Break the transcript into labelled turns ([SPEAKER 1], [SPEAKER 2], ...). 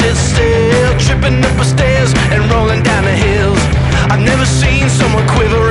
[SPEAKER 1] sit still, tripping up the stairs and rolling down the hills. I've never seen someone quiver